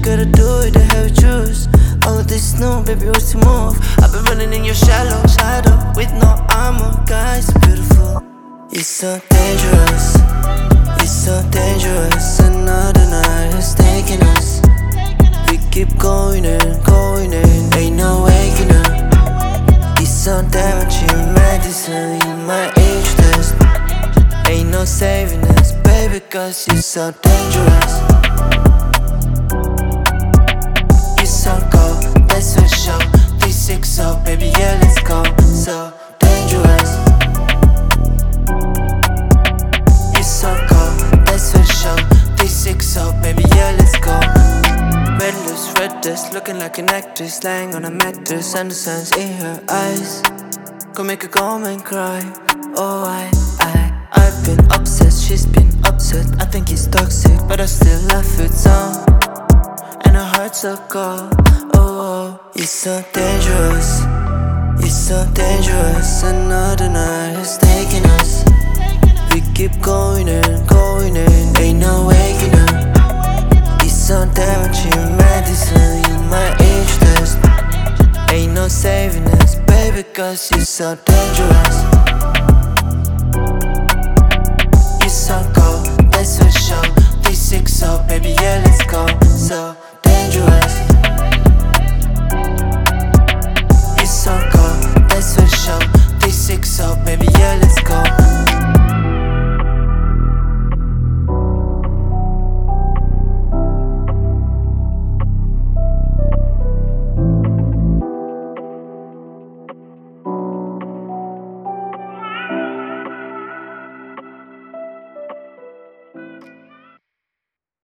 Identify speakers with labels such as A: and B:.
A: gotta do it, the hell you choose. All of this new, baby, what's to move? I've been running in your shallow shadow with no armor, guys, beautiful. You're so dangerous, you're so dangerous. Another night is taking us. We keep going in, ain't no waking up. You're so damaging, medicine in my age test. Ain't no saving us, baby, cause you're so dangerous. You're so cold, that's for sure. 360, baby, yeah, let's go. So dangerous. You're so cold, that's for sure. 360, baby, yeah, let's go. Redless, looking like an actress, lying on a mattress, and the sun's in her eyes. Go make a go and cry. Oh, I've been obsessed, she's been upset. I think he's toxic, but I still love it so. And her heart's so cold. Oh, you're so dangerous, you're so dangerous. Another night is taking us. We keep going in, ain't no waking up. You're so damaging, medicine in my age test. Ain't no saving us, baby, cause you're so dangerous. You're so cold, that's for sure. 360, baby, yeah, let's go. So